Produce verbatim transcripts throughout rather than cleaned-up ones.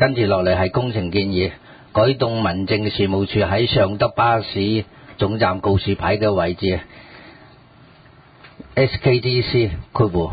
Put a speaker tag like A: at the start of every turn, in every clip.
A: 跟住落嚟係工程建議，改動民政事務處喺尚德巴士總站告示牌嘅位置 S K D C 括弧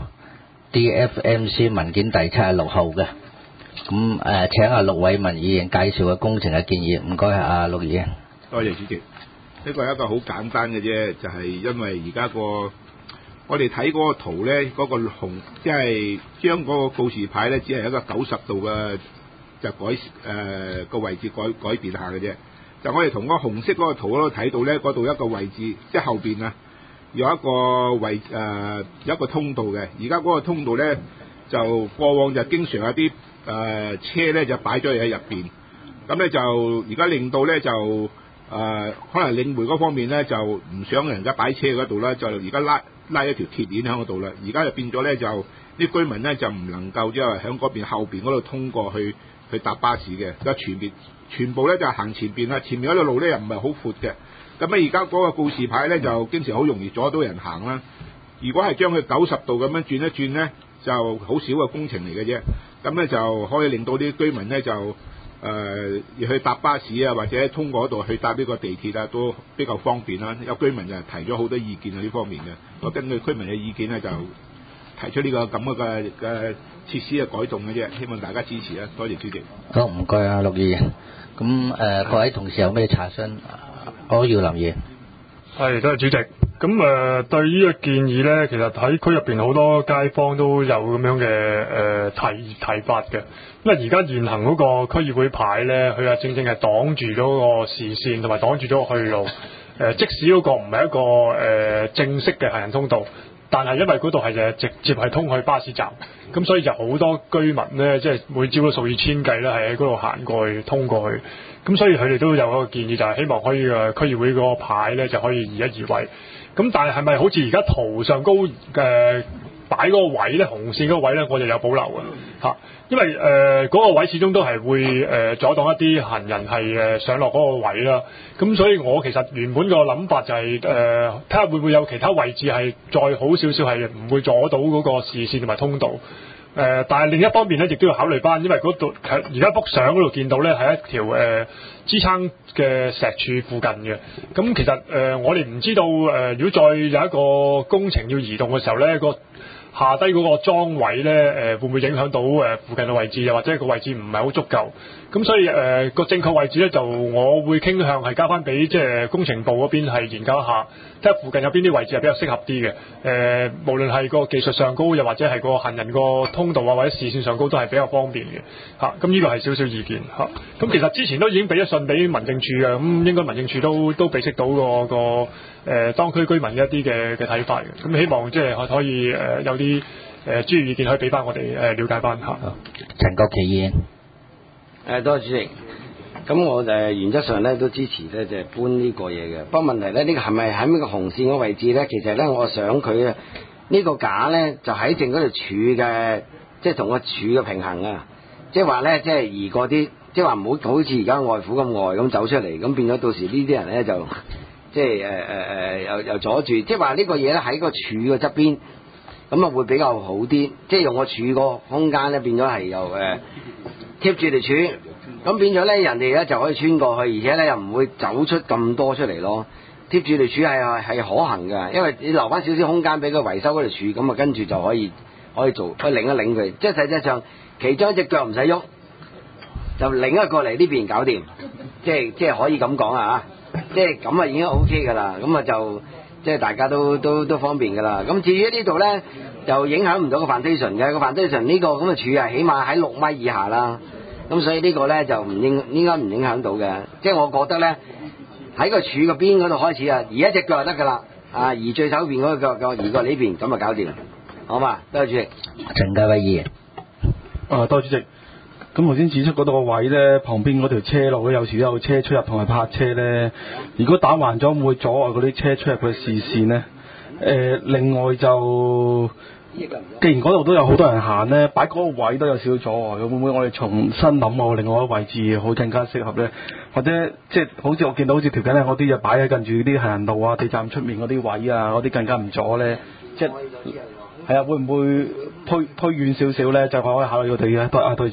A: D F M C 文件第七十六號嘅。咁誒請阿陸偉文議員介紹嘅工程嘅建議，唔該阿陸議員。
B: 多謝主席。呢個係一個好簡單嘅啫，就係、是、因為而家個我哋睇嗰個圖咧，嗰、那個紅即係將嗰個告示牌咧，只係一個九十度嘅就改誒個、呃、位置改改變下嘅啫。就我哋同嗰個紅色嗰個圖嗰度睇到咧，嗰度一個位置即係後邊啊，有一個位誒、呃、有一個通道嘅。而家嗰個通道咧，就過往就經常有啲誒、呃、車咧就擺咗喺入邊，咁咧就而家令到咧就誒、呃、可能領匯嗰方面咧就唔想人家擺車嗰度啦，就而家拉拉一條鐵鏈喺嗰度啦。而家就變咗咧就啲居民咧就唔能夠即係喺嗰邊後邊嗰度通過去去搭巴士嘅，而家全邊全部咧就行前邊啦，前面嗰條路咧又唔係好闊嘅，咁咧而家嗰個告示牌咧就經常好容易阻到人行啦。如果係將佢九十度咁樣轉一轉咧，就好少嘅工程嚟嘅啫，咁咧就可以令到啲居民咧就誒、呃、去搭巴士啊，或者通過嗰度去搭呢個地鐵啊，都比較方便啦。有居民就提咗好多意見喺呢方面嘅，我根據居民嘅意見咧就提出呢、這個咁嘅嘅設施嘅改動嘅啫，希望大家支持啦。多謝主席。
A: 好，唔該啊，陸議員。咁誒、呃、各位同事有咩查詢？柯耀林議員。
C: 係，多謝主席。咁誒、呃、對呢個建議咧，其實喺區入邊好多街坊都有咁樣嘅誒、呃、提提法嘅。因為而家現行嗰個區議會牌咧，佢係正正係擋住咗個視線同埋擋住咗個去路。誒、呃，即使嗰個唔係一個誒、呃、正式嘅行人通道，但係因為嗰度係誒直接係通去巴士站，咁所以就好多居民咧，即係每朝都數以千計咧，係喺嗰度行過去通過去。咁所以佢哋都有一個建議，就係希望可以誒區議會嗰個牌咧就可以移一移位。咁但係係咪好似而家圖上高誒、呃、擺嗰個位咧，紅線嗰個位咧，我就有保留嘅嚇，因為誒嗰、呃嗰個位始終都係會誒、呃、阻擋一啲行人係誒上落嗰個位啦。咁所以我其實原本個諗法就係誒睇下會唔會有其他位置係再好少少，係唔會阻到嗰個視線同埋通道。誒、呃，但係另一方面咧，亦都要考慮翻，因為嗰度而家幅相嗰度見到咧係一條誒、呃、支撐嘅石柱附近嘅。咁其實誒、呃，我哋唔知道誒、呃，如果再有一個工程要移動嘅時候咧，個下低嗰個樁位咧，誒、呃、會唔會影響到誒、呃、附近嘅位置，又或者個位置唔係好足夠？咁所以誒個、呃、正確位置咧，就我會傾向係交翻俾即係工程部嗰邊係研究一下，睇下附近有邊啲位置係比較適合啲嘅。誒、呃，無論係個技術上高，又或者係個行人個通道啊，或者視線上高都係比較方便嘅嚇。咁呢個係少少意見嚇。咁、啊、其實之前都已經俾咗信俾民政處嘅，咁、嗯、應該民政處都都俾識到個個誒、呃、當區居民一啲嘅嘅睇法嘅。咁、嗯、希望即係可可以誒、呃、有啲誒專業意見可以俾翻我哋誒、呃、了解翻嚇。
A: 陳國奇議員。
D: 誒，多謝主席。咁我誒原則上咧都支持咧，就係搬呢個嘢嘅。不過問題咧，呢個係咪喺呢個紅線嘅位置咧？其實咧，我想佢啊，呢個架咧就喺正嗰條柱嘅，即係同個柱嘅平衡啊。即係話咧，即係移過啲，即係話唔好好似而家外父咁外咁走出嚟，咁變咗到時呢啲人咧就即係誒誒誒又又阻住。即係話呢個嘢咧喺個柱嘅側邊，咁啊會比較好啲。即係用個柱個空間咧變咗係又誒。貼住條柱，咁變咗咧，人哋咧就可以穿過去，而且咧又唔會走出咁多出嚟咯。貼住條柱係係可行嘅，因為你留翻少少空間俾佢維修嗰條柱，咁啊跟住就可以可以做，可以擰一擰佢。即係實際上，其中一隻腳唔使喐，就擰一過嚟呢邊搞掂。即係即係可以咁講啊！即係咁啊已經 O K 噶啦，咁啊就即係大家都都都方便噶啦。咁至於呢度咧，就影響唔到個 foundation 嘅，個 foundation 呢個咁嘅柱係起碼喺六米以下啦。咁所以呢個咧就唔應應該唔影響到嘅。即係我覺得咧喺個柱個邊嗰度開始啊，移一隻腳就得噶啦。啊，移最手邊嗰個腳腳移過呢邊，咁啊搞掂，好嘛？多謝主席。
A: 陳家偉議員。
E: 啊，多謝主席。咁頭先指出嗰度個位咧，旁邊嗰條車路咧，有時都有車出入同埋泊車咧。如果打橫咗，會唔會阻礙嗰啲車出入佢視線咧？誒、呃，另外就，既然嗰度都有好多人行咧，擺嗰個位都有少少阻礙，會唔會我哋重新諗下另外一個位置好更加適合咧？或者即係好似我見到好似條緊咧，嗰啲就擺喺近住啲行人路啊、地站出面嗰啲位啊，嗰啲更加唔阻咧。即係係啊，會唔會推推遠少少咧？就可以考慮我哋嘅多啊，對住。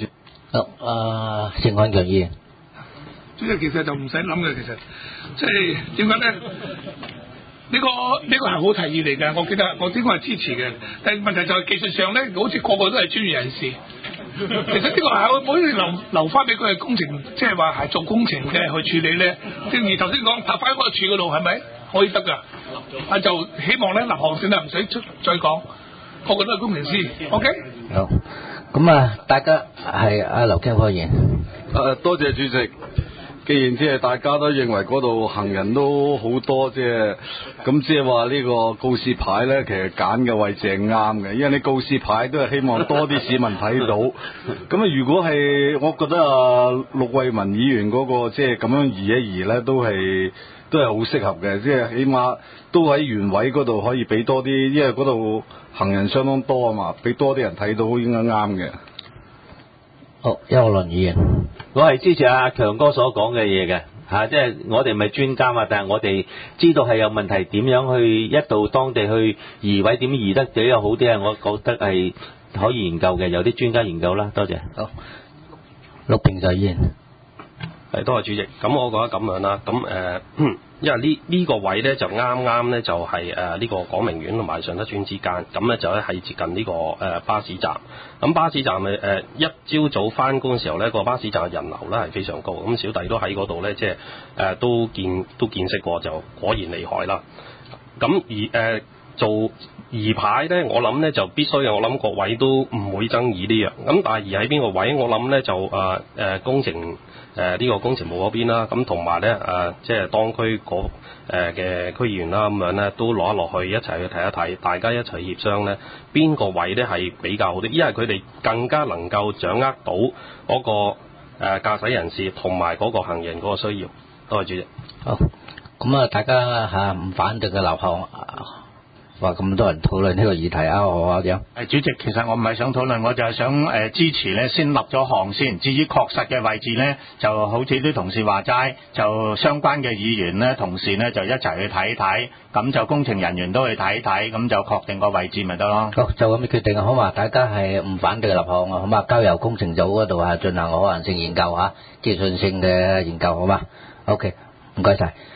A: 好，啊，盛漢強議員。
F: 主席其實就唔使諗嘅，其實即係點解咧？呢、這個呢、這個係好提議嚟嘅，我記得我應該係支持嘅。但係問題就係技術上咧，好似個個都係專業人士。其實呢個係可以留留翻俾佢係工程，即係話係做工程嘅去處理咧。正如頭先講，拍翻嗰個柱嗰度係咪可以得㗎？啊，就希望咧立項線啊，唔使出再講，個個都係工程師。OK。
A: 好，咁啊，大家係阿劉經科議員。
E: 誒，多謝主席。既然即係大家都認為嗰度行人都好多，即係咁，即係話呢個告示牌咧，其實揀嘅位置係啱嘅，因為你告示牌都係希望多啲市民睇到。咁啊，如果係我覺得啊，陸惠民議員嗰個即係咁樣移一移咧，都係都係好適合嘅，即係起碼都喺原位嗰度可以俾多啲，因為嗰度行人相當多啊嘛，俾多啲人睇到應該啱嘅。
A: 好，邱倫議員。
G: 我係支持阿強哥所講嘅嘢嘅嚇，即係我哋唔係專家嘛，但係我哋知道係有問題，點樣去一到當地去移位，點移得比較好啲啊？我覺得係可以研究嘅，有啲專家研究啦。多謝。
A: 好，陸平就議員。
H: 係，多謝主席。咁我覺得咁樣啦，咁誒、呃，因為呢呢、這個位咧就啱啱咧就係誒呢個廣明苑同埋順德村之間，咁咧就咧係接近呢、這個誒、呃、巴士站。咁巴士站誒誒、呃、一朝早翻工嘅時候咧，個巴士站嘅人流咧係非常高。咁小弟都喺嗰度咧，即係誒都見都見識過，就果然厲害啦。咁而誒、呃、做移牌咧，我諗咧就必須嘅，我諗各位都唔會爭議呢樣。咁但係移喺邊個位，我諗咧就誒誒、呃、工程。誒、呃、呢、這個工程部嗰邊啦，咁同埋咧誒，即係當區嗰誒嘅區議員啦，咁樣咧都攞一落去一齊去睇一睇，大家一齊協商咧，邊個位咧係比較好啲，因為佢哋更加能夠掌握到嗰、那個誒、呃、駕駛人士同埋嗰個行人嗰個需要。多謝主席。
A: 好，咁啊，大家嚇唔反對嘅立項。話咁多人討論呢個議題啊，我話點？
I: 誒，主席，其實我唔係想討論，我就係想誒、呃、支持咧，先立咗項先。至於確實嘅位置咧，就好似啲同事話齋，就相關嘅議員咧、同事咧就一齊去睇睇，咁就工程人員都去睇睇，咁就確定個位置咪得咯。
A: 好，就咁決定好嘛？大家係唔反對立項啊，好嘛？交由工程組嗰度係進行可行性研究嚇，技術性嘅研究好嘛？OK，唔該晒。